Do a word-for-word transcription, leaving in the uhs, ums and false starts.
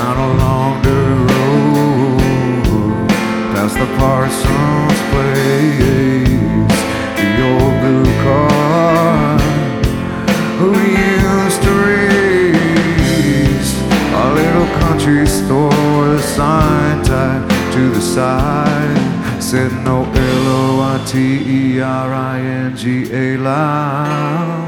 down along the road, past the Parsons place, the old blue car we used to race, a little country store with a sign tied to the side said no L O I T E R I N G A lounge.